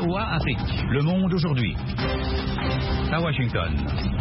VOA Afrique, Le Monde aujourd'hui. À Washington.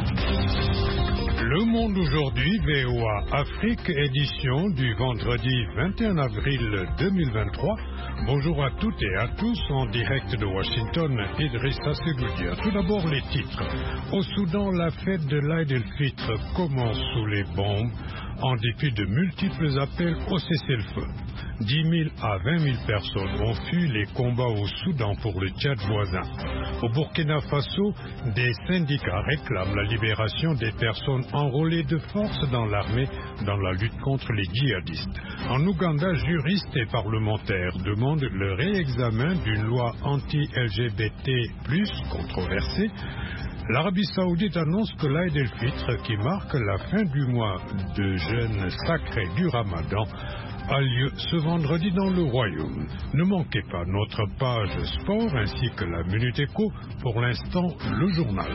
Le Monde aujourd'hui, VOA Afrique, édition du vendredi 21 avril 2023. Bonjour à toutes et à tous, en direct de Washington, Idrissa Seloudia. Tout d'abord les titres. Au Soudan, la fête de l'Aïd el-Fitr commence sous les bombes, en dépit de multiples appels au cessez-le-feu. 10 000 à 20 000 personnes ont fui les combats au Soudan pour le Tchad voisin. Au Burkina Faso, des syndicats réclament la libération des personnes enrôlées de force dans l'armée dans la lutte contre les djihadistes. En Ouganda, juristes et parlementaires demandent le réexamen d'une loi anti-LGBT+, controversée. L'Arabie Saoudite annonce que l'Aïd el-Fitr, qui marque la fin du mois de jeûne sacré du Ramadan, a lieu ce vendredi dans le Royaume. Ne manquez pas notre page sport ainsi que la Minute Éco. Pour l'instant, le journal.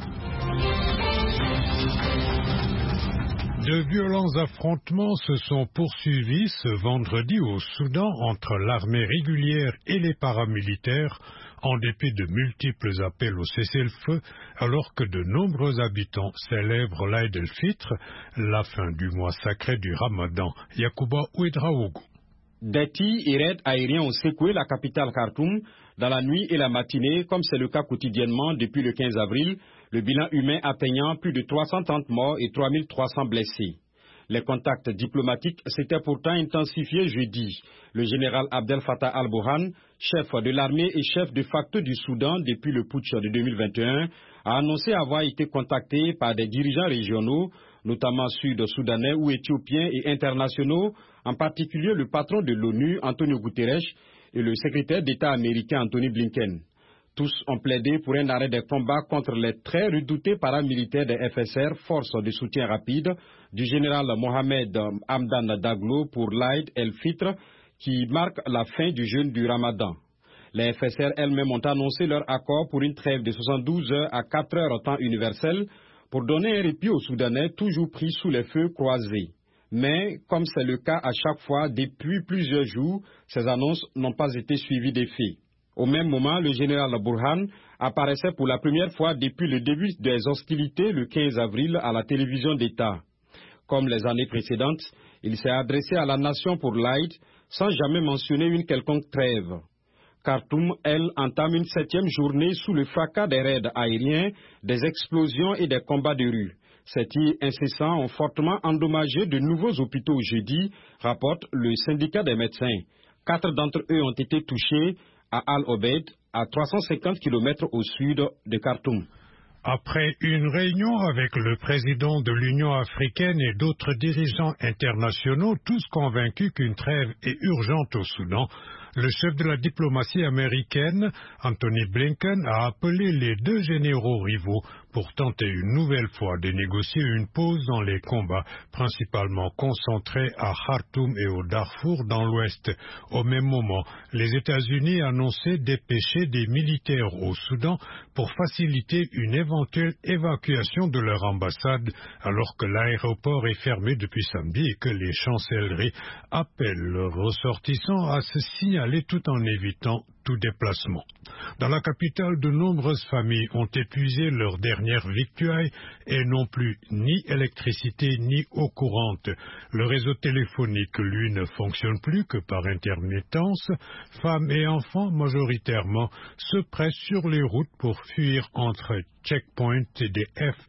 De violents affrontements se sont poursuivis ce vendredi au Soudan entre l'armée régulière et les paramilitaires, en dépit de multiples appels au cessez-le-feu, alors que de nombreux habitants célèbrent l'Aïd el-Fitr, la fin du mois sacré du Ramadan. Yacouba Ouedraogo. Des tirs et raids aériens ont secoué la capitale Khartoum dans la nuit et la matinée, comme c'est le cas quotidiennement depuis le 15 avril, le bilan humain atteignant plus de 330 morts et 3300 blessés. Les contacts diplomatiques s'étaient pourtant intensifiés jeudi. Le général Abdel Fattah al-Burhan, chef de l'armée et chef de facto du Soudan depuis le putsch de 2021, a annoncé avoir été contacté par des dirigeants régionaux, notamment sud-soudanais ou éthiopiens et internationaux, en particulier le patron de l'ONU, Antonio Guterres, et le secrétaire d'État américain, Anthony Blinken. Tous ont plaidé pour un arrêt des combats contre les très redoutés paramilitaires des FSR, forces de soutien rapide, du général Mohamed Hamdan Daglo pour l'Aïd el-Fitr, qui marque la fin du jeûne du Ramadan. Les FSR elles-mêmes ont annoncé leur accord pour une trêve de 72 heures à 4 heures temps universel pour donner un répit aux Soudanais toujours pris sous les feux croisés. Mais, comme c'est le cas à chaque fois depuis plusieurs jours, ces annonces n'ont pas été suivies d'effet. Au même moment, le général Burhan apparaissait pour la première fois depuis le début des hostilités le 15 avril à la télévision d'État. Comme les années précédentes, il s'est adressé à la nation pour l'Aïd sans jamais mentionner une quelconque trêve. Khartoum, elle, entame une 7e journée sous le fracas des raids aériens, des explosions et des combats de rue. Ces tirs incessants ont fortement endommagé de nouveaux hôpitaux jeudi, rapporte le syndicat des médecins. 4 d'entre eux ont été touchés à Al-Obeid, à 350 km au sud de Khartoum. Après une réunion avec le président de l'Union africaine et d'autres dirigeants internationaux, tous convaincus qu'une trêve est urgente au Soudan, le chef de la diplomatie américaine, Anthony Blinken, a appelé les deux généraux rivaux pour tenter une nouvelle fois de négocier une pause dans les combats, principalement concentrés à Khartoum et au Darfour dans l'Ouest. Au même moment, les États-Unis annonçaient dépêcher des militaires au Soudan pour faciliter une éventuelle évacuation de leur ambassade, alors que l'aéroport est fermé depuis samedi et que les chancelleries appellent leurs ressortissants à se signaler tout en évitant tout déplacement. Dans la capitale, de nombreuses familles ont épuisé leurs dernières victuailles et n'ont plus ni électricité ni eau courante. Le réseau téléphonique, lui, ne fonctionne plus que par intermittence. Femmes et enfants, majoritairement, se pressent sur les routes pour fuir entre checkpoints des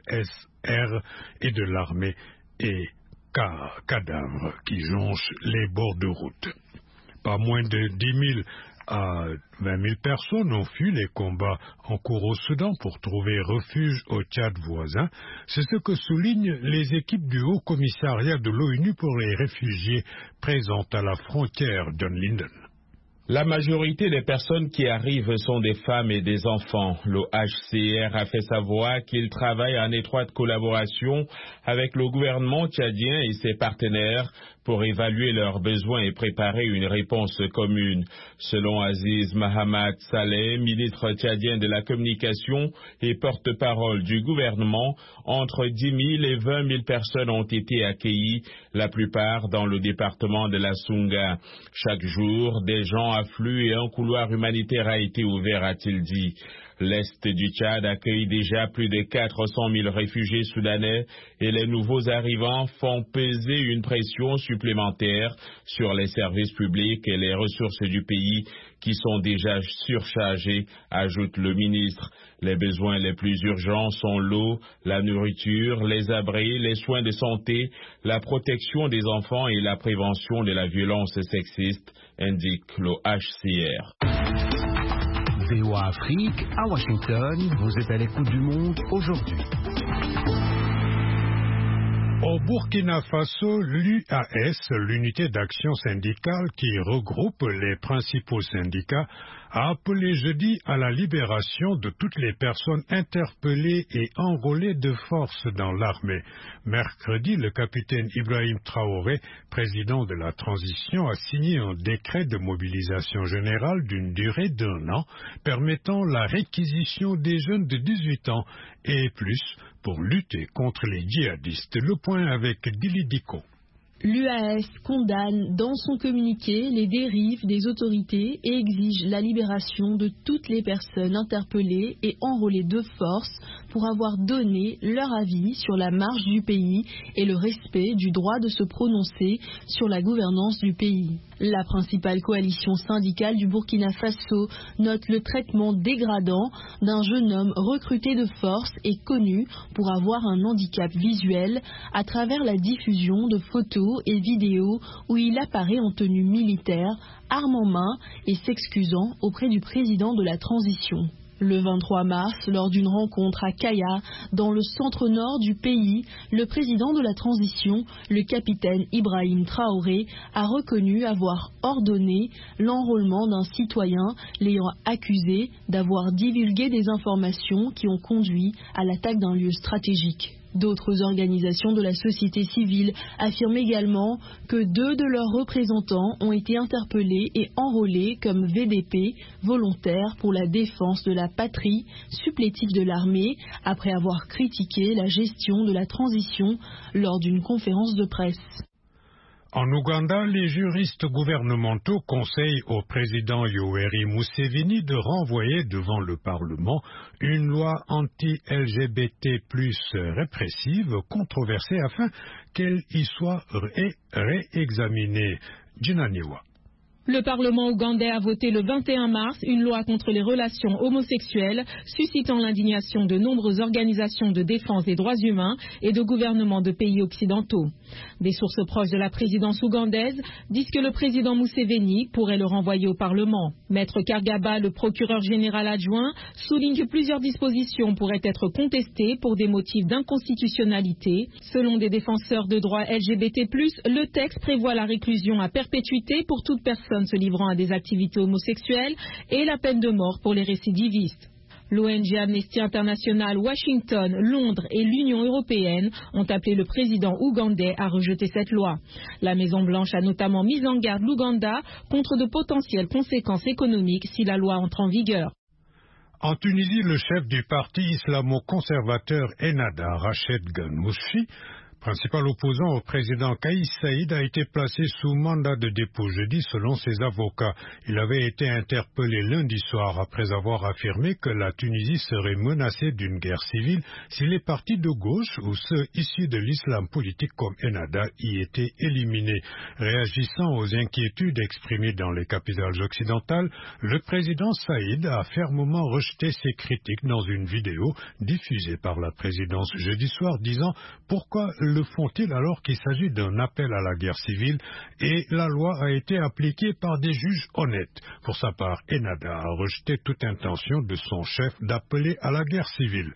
FSR et de l'armée et cadavres qui jonchent les bords de route. Pas moins de 10 000 à 20 000 personnes ont fui les combats en cours au Soudan pour trouver refuge au Tchad voisin. C'est ce que soulignent les équipes du Haut Commissariat de l'ONU pour les réfugiés présentes à la frontière, John Linden. La majorité des personnes qui arrivent sont des femmes et des enfants. L'OHCR a fait savoir qu'il travaille en étroite collaboration avec le gouvernement tchadien et ses partenaires pour évaluer leurs besoins et préparer une réponse commune. Selon Aziz Mahamat Saleh, ministre tchadien de la communication et porte-parole du gouvernement, entre 10 000 et 20 000 personnes ont été accueillies, la plupart dans le département de la Sunga. Chaque jour, des gens affluent et un couloir humanitaire a été ouvert, a-t-il dit. L'Est du Tchad accueille déjà plus de 400 000 réfugiés soudanais et les nouveaux arrivants font peser une pression supplémentaire sur les services publics et les ressources du pays qui sont déjà surchargées, ajoute le ministre. Les besoins les plus urgents sont l'eau, la nourriture, les abris, les soins de santé, la protection des enfants et la prévention de la violence sexiste, indique le HCR. VOA Afrique, à Washington, vous êtes à l'écoute du monde aujourd'hui. Au Burkina Faso, l'UAS, l'unité d'action syndicale qui regroupe les principaux syndicats, a appelé jeudi à la libération de toutes les personnes interpellées et enrôlées de force dans l'armée. Mercredi, le capitaine Ibrahim Traoré, président de la transition, a signé un décret de mobilisation générale d'une durée d'1 an, permettant la réquisition des jeunes de 18 ans et plus pour lutter contre les djihadistes. Le point avec Dili Diko. L'UAS condamne dans son communiqué les dérives des autorités et exige la libération de toutes les personnes interpellées et enrôlées de force pour avoir donné leur avis sur la marche du pays et le respect du droit de se prononcer sur la gouvernance du pays. La principale coalition syndicale du Burkina Faso note le traitement dégradant d'un jeune homme recruté de force et connu pour avoir un handicap visuel à travers la diffusion de photos et vidéos où il apparaît en tenue militaire, arme en main et s'excusant auprès du président de la transition. Le 23 mars, lors d'une rencontre à Kaya, dans le centre-nord du pays, le président de la transition, le capitaine Ibrahim Traoré, a reconnu avoir ordonné l'enrôlement d'un citoyen l'ayant accusé d'avoir divulgué des informations qui ont conduit à l'attaque d'un lieu stratégique. D'autres organisations de la société civile affirment également que 2 de leurs représentants ont été interpellés et enrôlés comme VDP, volontaires pour la défense de la patrie, supplétifs de l'armée, après avoir critiqué la gestion de la transition lors d'une conférence de presse. En Ouganda, les juristes gouvernementaux conseillent au président Yoweri Museveni de renvoyer devant le Parlement une loi anti-LGBT+ répressive controversée afin qu'elle y soit réexaminée. Djinaniwa. Le Parlement ougandais a voté le 21 mars une loi contre les relations homosexuelles, suscitant l'indignation de nombreuses organisations de défense des droits humains et de gouvernements de pays occidentaux. Des sources proches de la présidence ougandaise disent que le président Museveni pourrait le renvoyer au Parlement. Maître Kargaba, le procureur général adjoint, souligne que plusieurs dispositions pourraient être contestées pour des motifs d'inconstitutionnalité. Selon des défenseurs de droits LGBT+, le texte prévoit la réclusion à perpétuité pour toute personne se livrant à des activités homosexuelles et la peine de mort pour les récidivistes. L'ONG Amnesty International, Washington, Londres et l'Union européenne ont appelé le président ougandais à rejeter cette loi. La Maison-Blanche a notamment mis en garde l'Ouganda contre de potentielles conséquences économiques si la loi entre en vigueur. En Tunisie, le chef du parti islamo-conservateur Ennahda, Rached Ghannouchi, principal opposant au président Kais Saïd, a été placé sous mandat de dépôt jeudi selon ses avocats. Il avait été interpellé lundi soir après avoir affirmé que la Tunisie serait menacée d'une guerre civile si les partis de gauche ou ceux issus de l'islam politique comme Ennahda y étaient éliminés. Réagissant aux inquiétudes exprimées dans les capitales occidentales, le président Saïd a fermement rejeté ces critiques dans une vidéo diffusée par la présidence jeudi soir, disant « Pourquoi le font-ils alors qu'il s'agit d'un appel à la guerre civile et la loi a été appliquée par des juges honnêtes ?» Pour sa part, Ennahda a rejeté toute intention de son chef d'appeler à la guerre civile.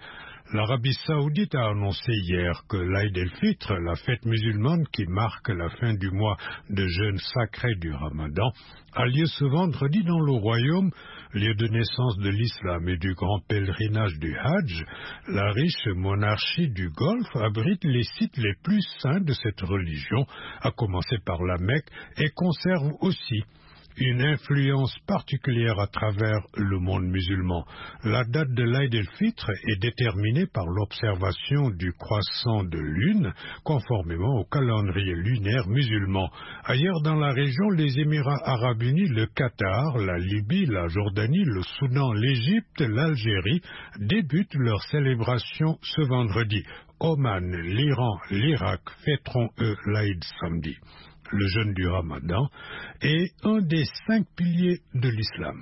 L'Arabie saoudite a annoncé hier que l'Aïd el-Fitr, la fête musulmane qui marque la fin du mois de jeûne sacré du Ramadan, a lieu ce vendredi dans le royaume, lieu de naissance de l'islam et du grand pèlerinage du Hajj. La riche monarchie du Golfe abrite les sites les plus saints de cette religion, à commencer par la Mecque, et conserve aussi une influence particulière à travers le monde musulman. La date de l'Aïd el-Fitr est déterminée par l'observation du croissant de lune, conformément au calendrier lunaire musulman. Ailleurs dans la région, les Émirats arabes unis, le Qatar, la Libye, la Jordanie, le Soudan, l'Égypte, l'Algérie débutent leur célébration ce vendredi. Oman, l'Iran, l'Irak fêteront eux l'Aïd samedi. Le jeûne du Ramadan est un des 5 piliers de l'islam.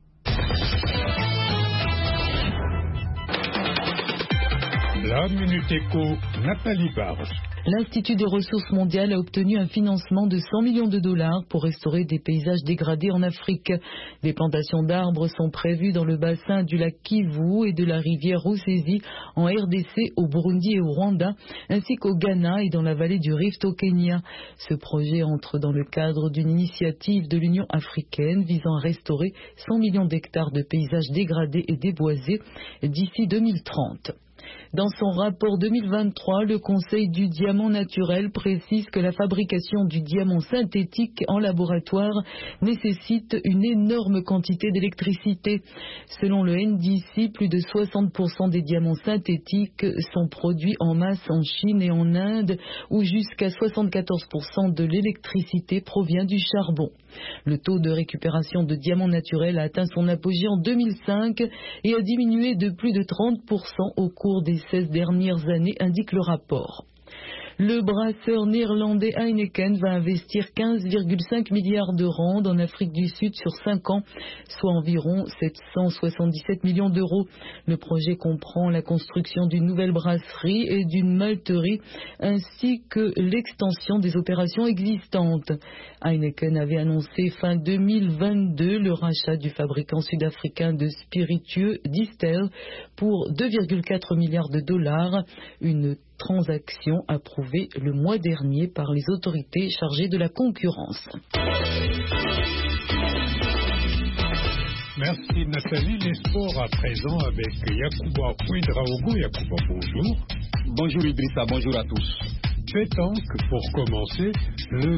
La Minute Éco, Nathalie Barge. L'Institut des ressources mondiales a obtenu un financement de 100 millions de dollars pour restaurer des paysages dégradés en Afrique. Des plantations d'arbres sont prévues dans le bassin du lac Kivu et de la rivière Rusizi en RDC, au Burundi et au Rwanda, ainsi qu'au Ghana et dans la vallée du Rift au Kenya. Ce projet entre dans le cadre d'une initiative de l'Union africaine visant à restaurer 100 millions d'hectares de paysages dégradés et déboisés d'ici 2030. Dans son rapport 2023, le Conseil du diamant naturel précise que la fabrication du diamant synthétique en laboratoire nécessite une énorme quantité d'électricité. Selon le NDC, plus de 60% des diamants synthétiques sont produits en masse en Chine et en Inde, où jusqu'à 74% de l'électricité provient du charbon. Le taux de récupération de diamants naturels a atteint son apogée en 2005 et a diminué de plus de 30% au cours des 16 dernières années, indique le rapport. Le brasseur néerlandais Heineken va investir 15,5 milliards de rand en Afrique du Sud sur 5 ans, soit environ 777 millions d'euros. Le projet comprend la construction d'une nouvelle brasserie et d'une malterie, ainsi que l'extension des opérations existantes. Heineken avait annoncé fin 2022 le rachat du fabricant sud-africain de spiritueux Distell pour 2,4 milliards de dollars, une transaction approuvée le mois dernier par les autorités chargées de la concurrence. Merci Nathalie. Les sports à présent avec Yacouba Ouedraogo. Yacouba, bonjour. Bonjour Idrissa, bonjour à tous. Pétanque, pour commencer, le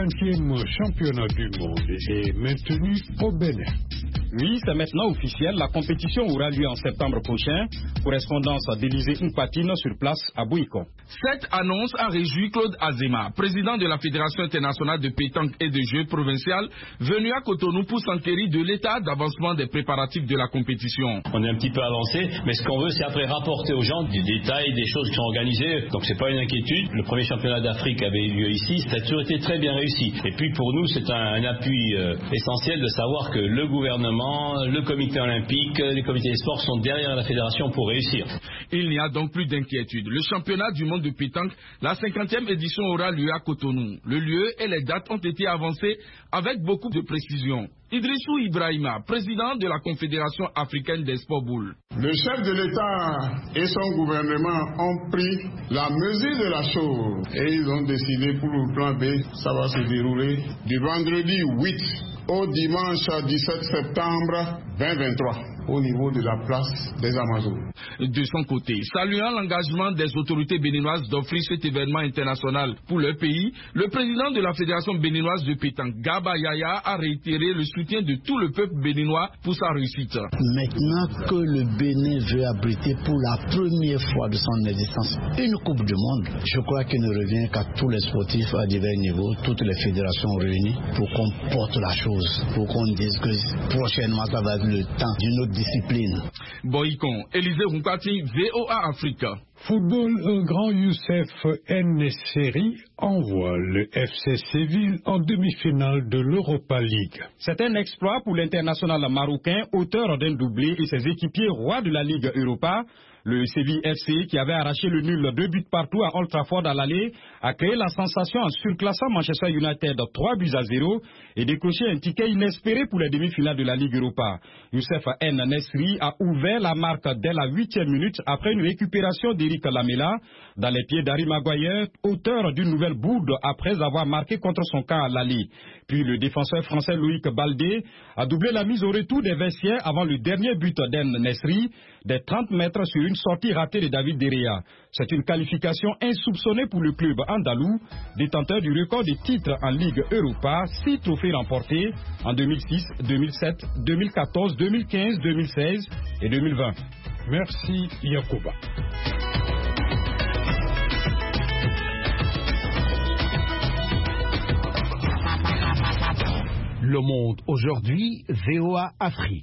50e championnat du monde est maintenu au Bénin. Oui, c'est maintenant officiel. La compétition aura lieu en septembre prochain. Correspondance d'Élysée Mpatine sur place à Bouikon. Cette annonce a réjoui Claude Azema, président de la Fédération internationale de pétanque et de jeux provinciales, venu à Cotonou pour s'enquérir de l'état d'avancement des préparatifs de la compétition. On est un petit peu avancé, mais ce qu'on veut, c'est après rapporter aux gens des détails, des choses qui sont organisées. Donc c'est pas une inquiétude. Le premier championnat d'Afrique avait eu lieu ici, ça a toujours été très bien réussi. Et puis pour nous, c'est un appui essentiel de savoir que le gouvernement, le comité olympique, les comités des sports sont derrière la fédération pour réussir. Il n'y a donc plus d'inquiétude. Le championnat du monde de pétanque, la 50e édition aura lieu à Cotonou. Le lieu et les dates ont été avancées avec beaucoup de précision. Idrissou Ibrahima, président de la Confédération africaine des sports boules. Le chef de l'État et son gouvernement ont pris la mesure de la chose et ils ont décidé pour le plan B, ça va se dérouler du vendredi 8 au dimanche 17 septembre 2023 au niveau de la place des Amazones. De son côté, saluant l'engagement des autorités béninoises d'offrir cet événement international pour leur pays, le président de la Fédération béninoise de pétanque, Gaba Yaya, a réitéré le soutien de tout le peuple béninois pour sa réussite. Maintenant que le Bénin veut abriter pour la première fois de son existence une Coupe du Monde, je crois qu'il ne revient qu'à tous les sportifs à divers niveaux, toutes les fédérations réunies, pour qu'on porte la chose, pour qu'on dise que prochainement ça va être le temps d'une autre discipline. Boycon, Élisée Runkati, VOA Africa. Football, un grand Youssef En-Nesyri envoie le FC Séville en demi-finale de l'Europa League. C'est un exploit pour l'international marocain, auteur d'un doublé et ses équipiers rois de la Ligue Europa. Le Séville FC, qui avait arraché le nul 2 buts partout à Old Trafford à l'aller, a créé la sensation en surclassant Manchester United 3-0 et décroché un ticket inespéré pour les demi-finales de la Ligue Europa. Youssef N'Nesri a ouvert la marque dès la 8e minute après une récupération d'Eric Lamela dans les pieds d'Harry Maguire, auteur d'une nouvelle bourde après avoir marqué contre son camp à l'aller. Puis le défenseur français Loïc Baldé a doublé la mise au retour des vestiaires avant le dernier but d'En-Nesri des 30 mètres sur une sortie ratée de David De Gea. C'est une qualification insoupçonnée pour le club andalou, détenteur du record des titres en Ligue Europa, 6 trophées remportés en 2006, 2007, 2014, 2015, 2016 et 2020. Merci Yacouba. Le Monde aujourd'hui, VOA Afrique.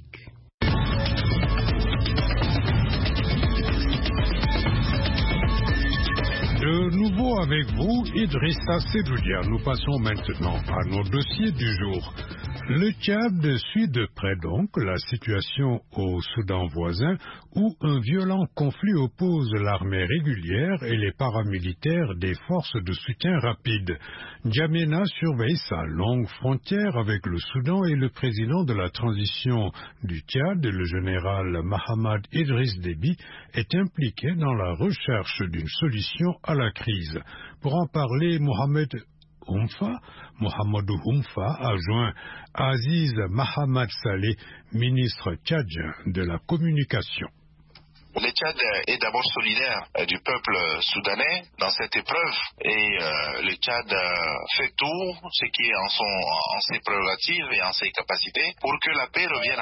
De nouveau avec vous, Idrissa Sedoudia. Nous passons maintenant à nos dossiers du jour. Le Tchad suit de près donc la situation au Soudan voisin où un violent conflit oppose l'armée régulière et les paramilitaires des forces de soutien rapide. N'Djamena surveille sa longue frontière avec le Soudan et le président de la transition du Tchad, le général Mahamad Idriss Déby, est impliqué dans la recherche d'une solution à la crise. Pour en parler, Mohamedou Humfa a joint Aziz Mahamad Saleh, ministre tchadien de la communication. Le Tchad est d'abord solidaire du peuple soudanais dans cette épreuve et le Tchad fait tout ce qui est en ses prérogatives et en ses capacités pour que la paix revienne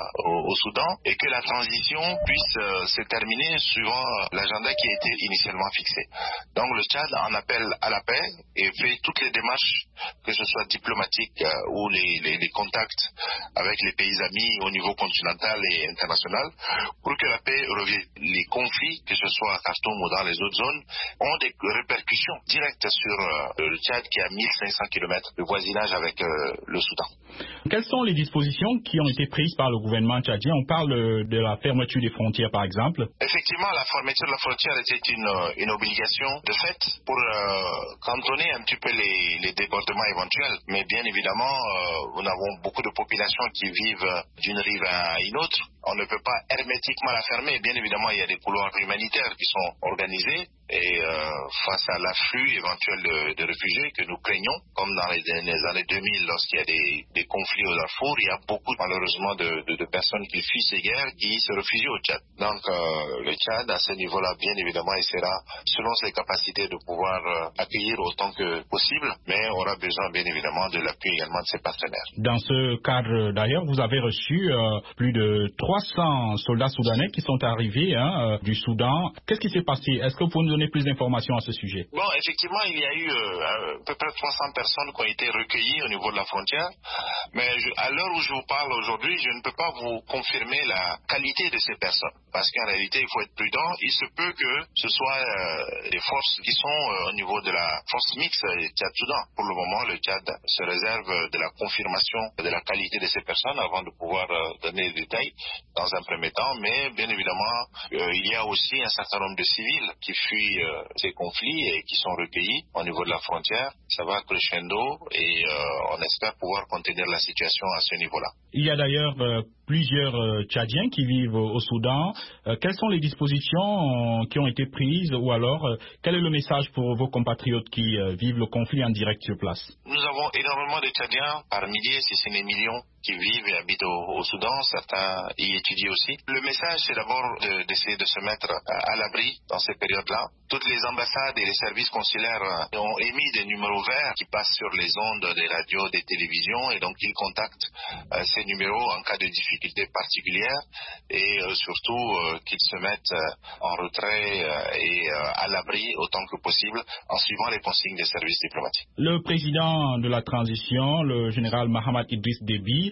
au Soudan et que la transition puisse se terminer suivant l'agenda qui a été initialement fixé. Donc le Tchad en appelle à la paix et fait toutes les démarches, que ce soit diplomatiques ou les contacts avec les pays amis au niveau continental et international pour que la paix revienne. Les conflits, que ce soit à Khartoum ou dans les autres zones, ont des répercussions directes sur le Tchad qui a 1500 km de voisinage avec le Soudan. Quelles sont les dispositions qui ont été prises par le gouvernement tchadien? On parle de la fermeture des frontières par exemple. Effectivement, la fermeture de la frontière était une obligation de fait pour cantonner un petit peu les débordements éventuels. Mais bien évidemment, nous avons beaucoup de populations qui vivent d'une rive à une autre. On ne peut pas hermétiquement la fermer. Bien évidemment, il y a des couloirs humanitaires qui sont organisés et face à l'afflux éventuel de réfugiés que nous craignons, comme dans les années 2000 lorsqu'il y a des conflits au Darfour, il y a beaucoup malheureusement de personnes qui fuient ces guerres qui se réfugient au Tchad. Donc le Tchad à ce niveau-là bien évidemment essaiera selon ses capacités de pouvoir accueillir autant que possible, mais aura besoin bien évidemment de l'appui également de ses partenaires. Dans ce cadre d'ailleurs, vous avez reçu plus de 300 soldats soudanais qui sont arrivés du Soudan. Qu'est-ce qui s'est passé? Est-ce que vous pouvez nous donner plus d'informations à ce sujet? Bon, effectivement, il y a eu à peu près 300 personnes qui ont été recueillies au niveau de la frontière, mais à l'heure où je vous parle aujourd'hui, je ne peux pas vous confirmer la qualité de ces personnes, parce qu'en réalité, il faut être prudent. Il se peut que ce soit des forces qui sont au niveau de la force mixte Tchad-Soudan. Pour le moment, le Tchad se réserve de la confirmation de la qualité de ces personnes avant de pouvoir donner des détails dans un premier temps, mais bien évidemment, il y a aussi un certain nombre de civils qui fuient ces conflits et qui sont recueillis au niveau de la frontière. Ça va crescendo et on espère pouvoir contenir la situation à ce niveau-là. Il y a d'ailleurs plusieurs Tchadiens qui vivent au Soudan. Quelles sont les dispositions qui ont été prises ou alors quel est le message pour vos compatriotes qui vivent le conflit en direct sur place? Nous avons énormément de Tchadiens, par milliers, si ce n'est millions, qui vivent et habitent au Soudan. Certains y étudient aussi. Le message, c'est d'abord d'essayer de se mettre à l'abri dans ces périodes-là. Toutes les ambassades et les services consulaires ont émis des numéros verts qui passent sur les ondes des radios, des télévisions, et donc ils contactent ces numéros en cas de difficultés particulières et surtout qu'ils se mettent en retrait et à l'abri autant que possible en suivant les consignes des services diplomatiques. Le président de la transition, le général Mahamad Idriss Déby,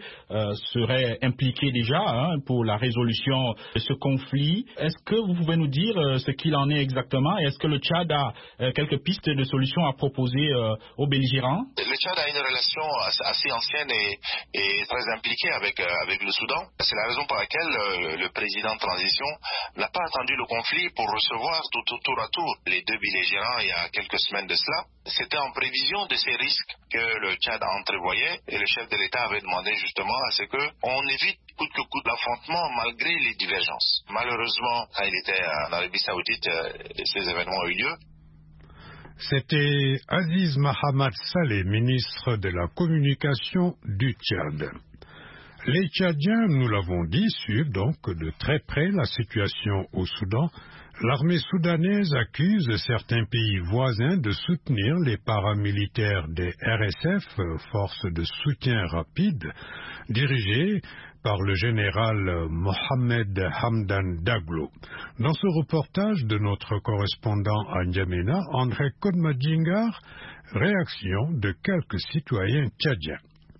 serait impliqué déjà pour la résolution de ce conflit. Est-ce que vous pouvez nous dire ce qu'il en est exactement? Et est-ce que le Tchad a quelques pistes de solutions à proposer aux belligérants? Le Tchad a une relation assez ancienne et très impliquée avec le Soudan. C'est la raison pour laquelle le président de transition n'a pas attendu le conflit pour recevoir tour à tour les deux belligérants il y a quelques semaines de cela. C'était en prévision de ces risques que le Tchad entrevoyait et le chef de l'État avait demandé justement à ce qu'on évite coûte que coûte l'affrontement malgré les divergences. Malheureusement, quand il était en Arabie Saoudite, ces événements ont eu lieu. C'était Aziz Mahamat Saleh, ministre de la Communication du Tchad. Les Tchadiens, nous l'avons dit, suivent donc de très près la situation au Soudan. L'armée soudanaise accuse certains pays voisins de soutenir les paramilitaires des RSF, forces de soutien rapide, dirigées par le général Mohamed Hamdan Daglo. Dans ce reportage de notre correspondant à N'Djamena, André Kodmadjingar, réaction de quelques citoyens tchadiens.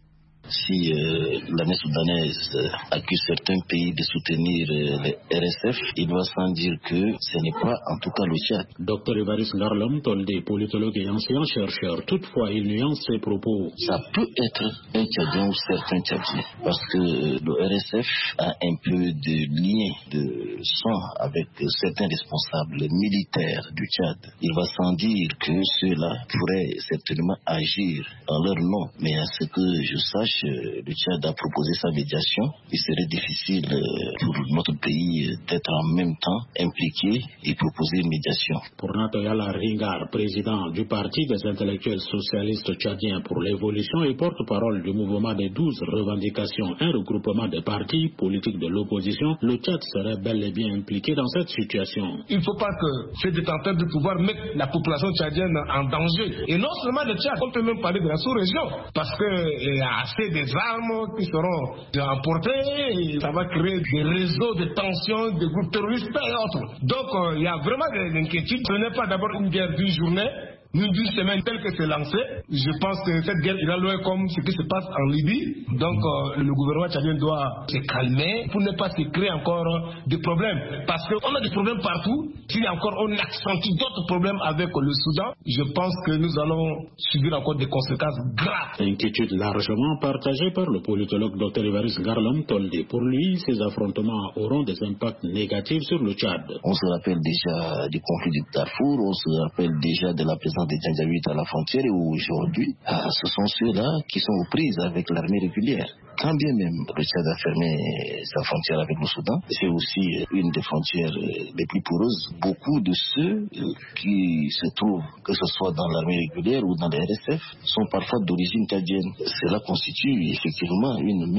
Si l'armée soudanaise accuse certains pays de soutenir les RSF, il doit sans dire que ce n'est pas en tout cas le Tchad. Dr Évariste Ngarlom Toldé, politologue et ancien chercheur, toutefois il nuance ses propos. Ça peut être un Tchadien ou certains Tchadiens, parce que le RSF a un peu de lien de sang avec certains responsables militaires du Tchad. Il va sans dire que ceux-là pourraient certainement agir en leur nom, mais à ce que je sache, le Tchad a proposé sa médiation. Il serait difficile pour notre pays d'être en même temps impliqué et proposer une médiation. Pour Natoyala Ringar, président du Parti des intellectuels socialistes tchadiens pour l'évolution et porte-parole du mouvement des 12 revendications, un regroupement des partis politiques de l'opposition, le Tchad serait bel et bien impliqué dans cette situation. Il ne faut pas que ces détenteurs de pouvoir mettent la population tchadienne en danger. Et non seulement le Tchad, on peut même parler de la sous-région, parce qu'il y a assez des armes qui seront emportées et ça va créer des réseaux de tensions, des groupes terroristes et autres. Donc il y a vraiment des inquiétudes. Ce n'est pas d'abord une guerre d'une journée, d'une semaine telle que c'est lancé. Je pense que cette guerre ira loin comme ce qui se passe en Libye. Donc le gouvernement tchadien doit se calmer pour ne pas se créer encore des problèmes. Parce qu'on a des problèmes partout. S'il y a encore, on accentue d'autres problèmes avec le Soudan, je pense que nous allons subir encore des conséquences graves. Inquiétude largement partagée par le politologue Dr Évariste Ngarlom Toldé. Pour lui, ces affrontements auront des impacts négatifs sur le Tchad. On se rappelle déjà du conflit du Darfour, on se rappelle déjà de la présence des Janjaouites à la frontière, et aujourd'hui, ce sont ceux-là qui sont aux prises avec l'armée régulière. Quand bien même le Tchad a fermé sa frontière avec le Soudan, c'est aussi une des frontières les plus poreuses. Beaucoup de ceux qui se trouvent, que ce soit dans l'armée régulière ou dans les RSF, sont parfois d'origine tchadienne. Cela constitue effectivement une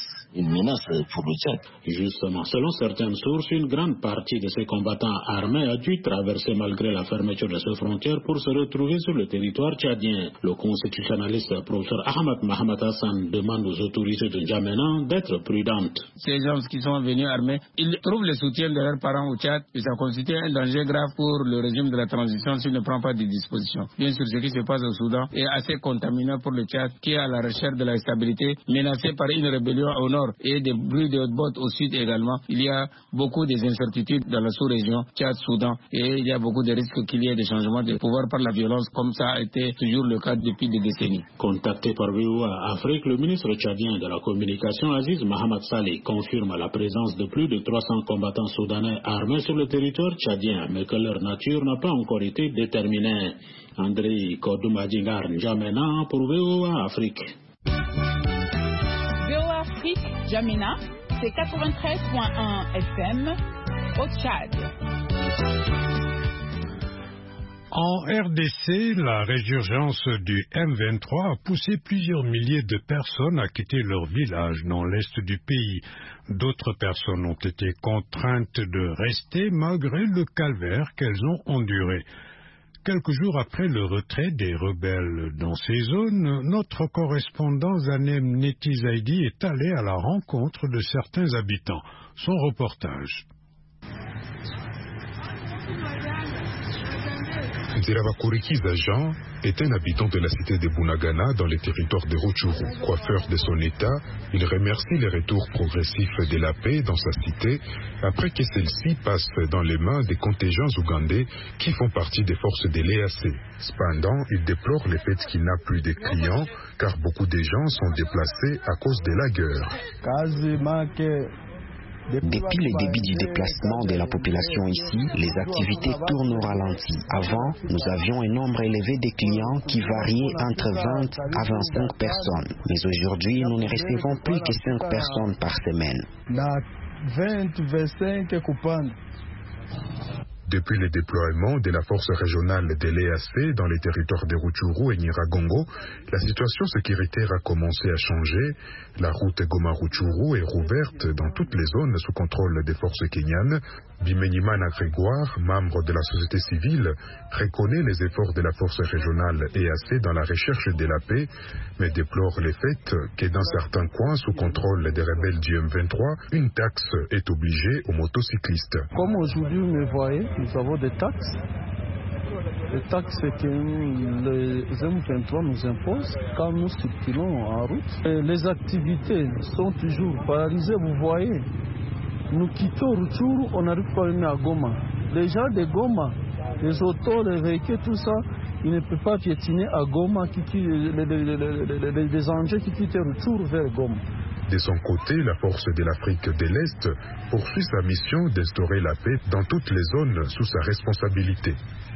menace pour le Tchad. Justement, selon certaines sources, une grande partie de ces combattants armés a dû traverser malgré la fermeture de ces frontières pour se retrouver sur le territoire tchadien. Le constitutionnaliste professeur Ahmad Mahamat Hassan demande aux autorités de N'Djamena d'être prudentes. Ces gens qui sont venus armés, ils trouvent le soutien de leurs parents au Tchad et ça constitue un danger grave pour le régime de la transition s'il ne prend pas des dispositions. Bien sûr, ce qui se passe au Soudan est assez contaminant pour le Tchad qui est à la recherche de la stabilité, menacé par une rébellion au nord et des bruits de haute-botte au sud également. Il y a beaucoup d'incertitudes dans la sous-région Tchad-Soudan et il y a beaucoup de risques qu'il y ait des changements de pouvoir par la violence comme ça a été toujours le cas depuis des décennies. Contacté par VOA Afrique, le ministre tchadien de la communication Aziz Mahamat Saleh confirme la présence de plus de 300 combattants soudanais armés sur le territoire tchadien, mais que leur nature n'a pas encore été déterminée. André Kodoumadjingar N'Djamena pour VOA Afrique. Afrique, N'Djamena, c'est 93.1 FM au Tchad. En RDC, la résurgence du M23 a poussé plusieurs milliers de personnes à quitter leur village dans l'est du pays. D'autres personnes ont été contraintes de rester malgré le calvaire qu'elles ont enduré. Quelques jours après le retrait des rebelles dans ces zones, notre correspondant Zanem Netizaidi est allé à la rencontre de certains habitants. Son reportage. Nziravakurikiza Jean est un habitant de la cité de Bunagana dans les territoires de Rutshuru. Coiffeur de son état, il remercie les retours progressifs de la paix dans sa cité après que celle-ci passe dans les mains des contingents ougandais qui font partie des forces de l'EAC. Cependant, il déplore le fait qu'il n'a plus de clients car beaucoup de gens sont déplacés à cause de la guerre. Depuis le début du déplacement de la population ici, les activités tournent au ralenti. Avant, nous avions un nombre élevé de clients qui variait entre 20 à 25 personnes. Mais aujourd'hui, nous ne recevons plus que 5 personnes par semaine. Depuis le déploiement de la force régionale de l'EAC dans les territoires de Rutshuru et Nyiragongo, la situation sécuritaire a commencé à changer. La route Goma-Rutshuru est rouverte dans toutes les zones sous contrôle des forces kenyanes. Bimenyimana Grégoire, membre de la société civile, reconnaît les efforts de la force régionale EAC dans la recherche de la paix, mais déplore le fait que dans certains coins sous contrôle des rebelles du M23, une taxe est obligée aux motocyclistes. Comme aujourd'hui, vous me voyez, nous avons des taxes. Les taxes que les M23 nous imposent quand nous circulons en route. Et les activités sont toujours paralysées, vous voyez. Nous quittons Rutshuru, on n'arrive pas à venir à Goma. Les gens de Goma, les autos, les véhicules, tout ça, ils ne peuvent pas piétiner à Goma, les engins qui quittent Rutshuru vers Goma. De son côté, la force de l'Afrique de l'Est poursuit sa mission d'instaurer la paix dans toutes les zones sous sa responsabilité.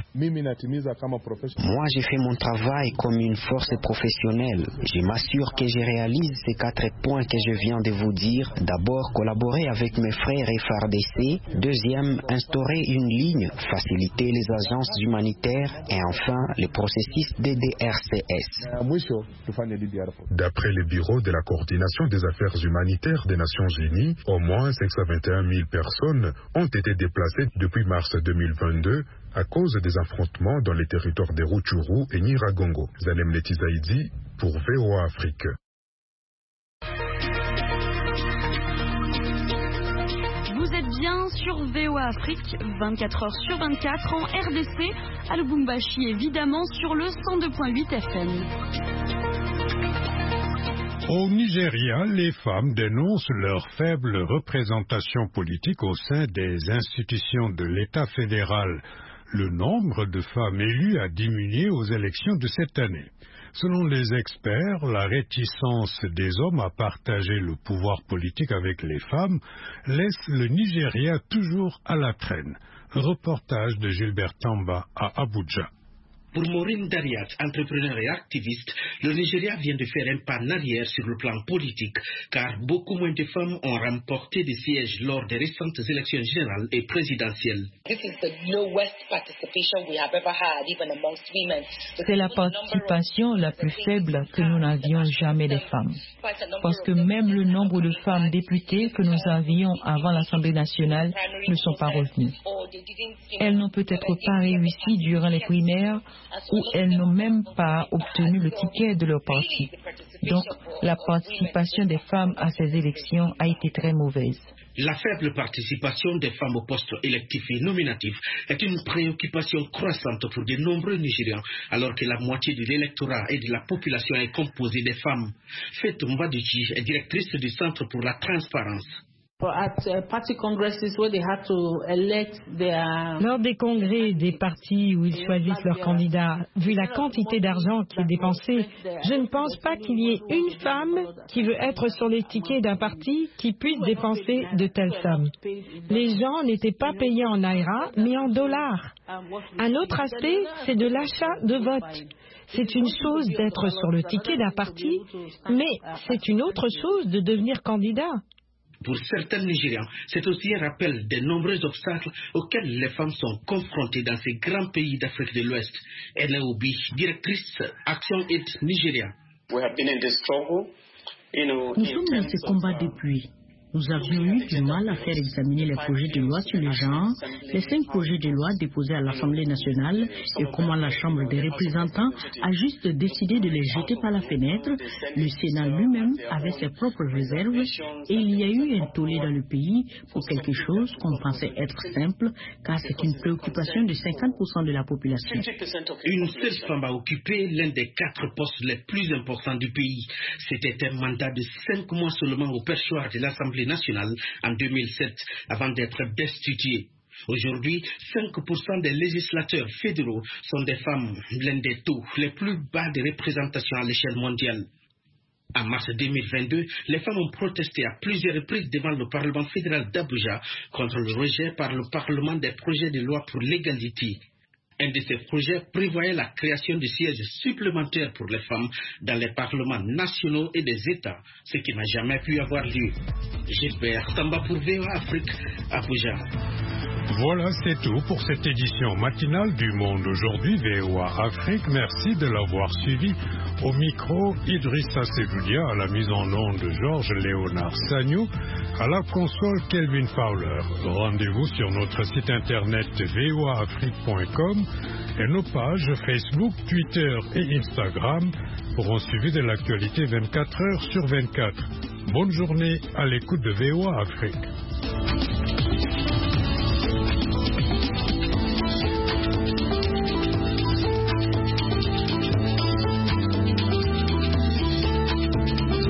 Moi, j'ai fait mon travail comme une force professionnelle. Je m'assure que je réalise ces 4 points que je viens de vous dire. D'abord, collaborer avec mes frères FARDC. Deuxième, instaurer une ligne, faciliter les agences humanitaires. Et enfin, le processus DDRCS. D'après le bureau de la coordination des affaires humanitaires des Nations Unies, au moins 621 000 personnes ont été déplacées depuis mars 2022 à cause des affrontements dans les territoires de Rutshuru et Nyiragongo. Zanem Letizaidi pour VOA Afrique. Vous êtes bien sur VOA Afrique, 24 heures sur 24 en RDC, à Lubumbashi évidemment sur le 102.8 FM. Au Nigeria, les femmes dénoncent leur faible représentation politique au sein des institutions de l'État fédéral. Le nombre de femmes élues a diminué aux élections de cette année. Selon les experts, la réticence des hommes à partager le pouvoir politique avec les femmes laisse le Nigeria toujours à la traîne. Reportage de Gilbert Tamba à Abuja. Pour Maureen Dariat, entrepreneur et activiste, le Nigeria vient de faire un pas en arrière sur le plan politique, car beaucoup moins de femmes ont remporté des sièges lors des récentes élections générales et présidentielles. C'est la participation la plus faible que nous n'avions jamais des femmes. Parce que même le nombre de femmes députées que nous avions avant l'Assemblée nationale ne sont pas revenues. Elles n'ont peut-être pas réussi durant les primaires ou elles n'ont même pas obtenu le ticket de leur parti. Donc, la participation des femmes à ces élections a été très mauvaise. La faible participation des femmes aux postes électifs et nominatifs est une préoccupation croissante pour de nombreux Nigérians, alors que la moitié de l'électorat et de la population est composée de femmes. Fatou Mbadiji est directrice du Centre pour la transparence. Lors des congrès des partis où ils choisissent leurs candidats, vu la quantité d'argent qui est dépensé, je ne pense pas qu'il y ait une femme qui veut être sur les tickets d'un parti qui puisse dépenser de telles sommes. Les gens n'étaient pas payés en naira, mais en dollars. Un autre aspect, c'est de l'achat de vote. C'est une chose d'être sur le ticket d'un parti, mais c'est une autre chose de devenir candidat. Pour certains Nigérians, c'est aussi un rappel des nombreux obstacles auxquels les femmes sont confrontées dans ces grands pays d'Afrique de l'Ouest. Enaobi, directrice Action Aid Nigeria. Nous sommes dans ce combat depuis. Nous avions eu du mal à faire examiner les projets de loi sur le genre, les 5 projets de loi déposés à l'Assemblée nationale et comment la Chambre des représentants a juste décidé de les jeter par la fenêtre. Le Sénat lui-même avait ses propres réserves et il y a eu un tollé dans le pays pour quelque chose qu'on pensait être simple car c'est une préoccupation de 50% de la population. Une seule femme a occupé l'un des 4 postes les plus importants du pays. C'était un mandat de 5 mois seulement au perchoir de l'Assemblée nationale en 2007 avant d'être destituée. Aujourd'hui, 5% des législateurs fédéraux sont des femmes, l'un des taux les plus bas de représentation à l'échelle mondiale. En mars 2022, les femmes ont protesté à plusieurs reprises devant le Parlement fédéral d'Abuja contre le rejet par le Parlement des projets de loi pour l'égalité. Un de ces projets prévoyait la création de sièges supplémentaires pour les femmes dans les parlements nationaux et des États, ce qui n'a jamais pu avoir lieu. Gilbert Samba pour VOA Afrique, Abuja. Voilà, c'est tout pour cette édition matinale du Monde aujourd'hui, VOA Afrique. Merci de l'avoir suivi. Au micro, Idrissa Seloudia, à la mise en onde de Georges Léonard Sagnou, à la console Kelvin Fowler. Rendez-vous sur notre site internet voaafrique.com et nos pages Facebook, Twitter et Instagram pour un suivi de l'actualité 24 heures sur 24. Bonne journée à l'écoute de VOA Afrique.